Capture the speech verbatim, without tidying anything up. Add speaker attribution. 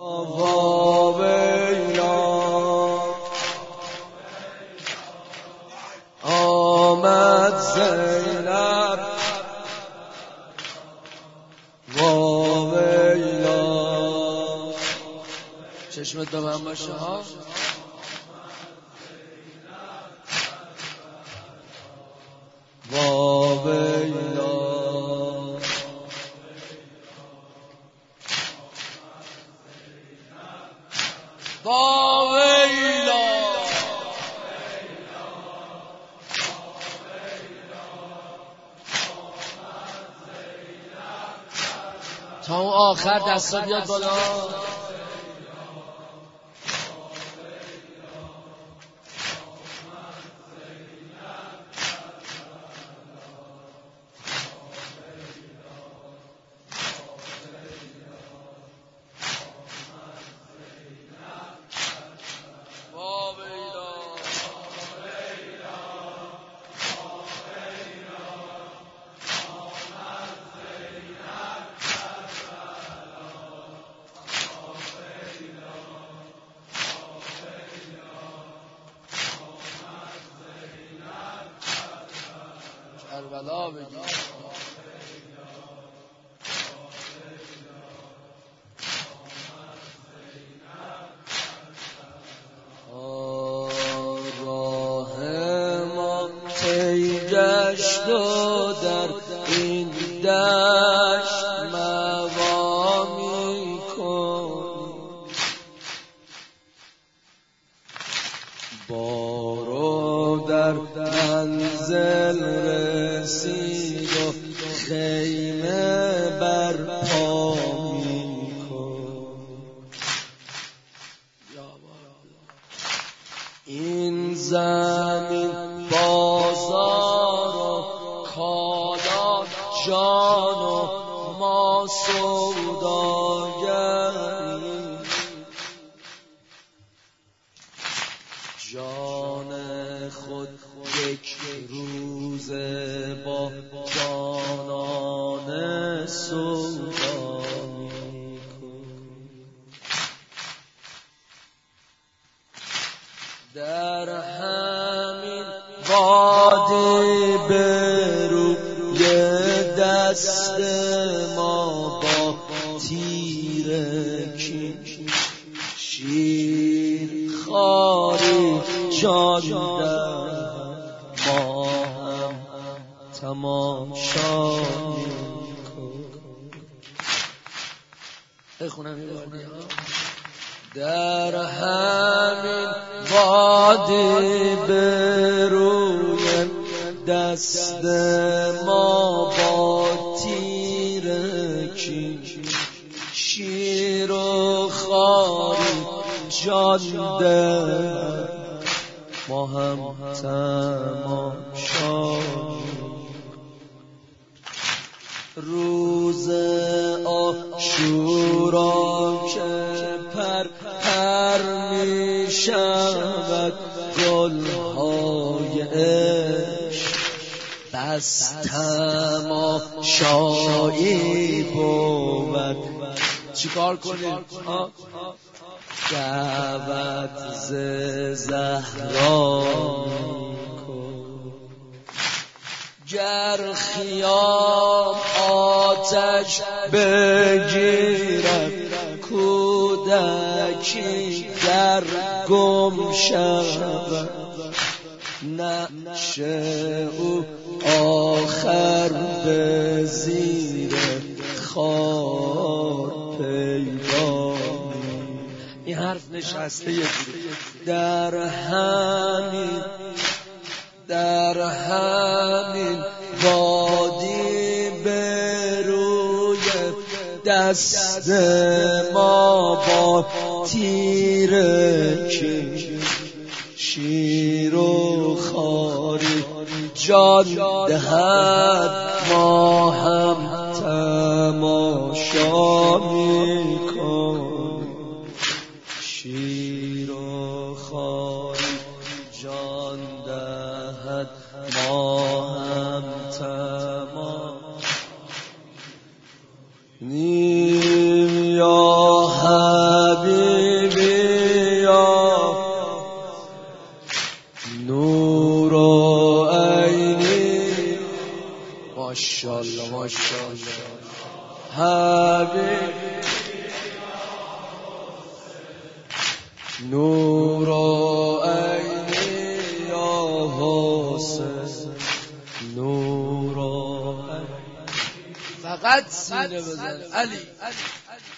Speaker 1: واویلا آمد زینب واویلا. چشمت به من باشه ها. واویلا واویلا تا اون آخر دستا بیاد بالا. کربلا بگی راه ما طی گشت و در این دشت موامی کن. بارو در منزل رسید و خیمه برپا می‌کن. این زمین بازار و کالا جان و ما سوداگری. جان خود یک روزه با جانان سودا می‌کن. در همین وادی به روی دست ما با تیر کین شیر خاری جان ما هم تماشا می‌کن. بخونم یه بار در همین وادی به روی دست ما با تیر کین شیر و خاری جان ده ما هم تماشا. روز عاشورا که پر پر می شود گلهای عشق، بس تماشایی بود. چیکار کنیم؟ دعوت ز زهرا کن. گر خیام آتش بگیرد کودکی در گم شود، نقش او آخر به زیر خار پیدا. این حرف نشسته یه در همین در همین وادی به روی دست ما با تیر کین شیر و خاری جان دهد ما هم تماشا می‌کنیم. شیر و خاری جان دهد ما هم تماشا. نیم یا حبیب حبیبی یا نور و عینی ماشاءالله ماشاءالله حبیبی نور و عینی یا حسین نور و عینی فقط سینه بزن علی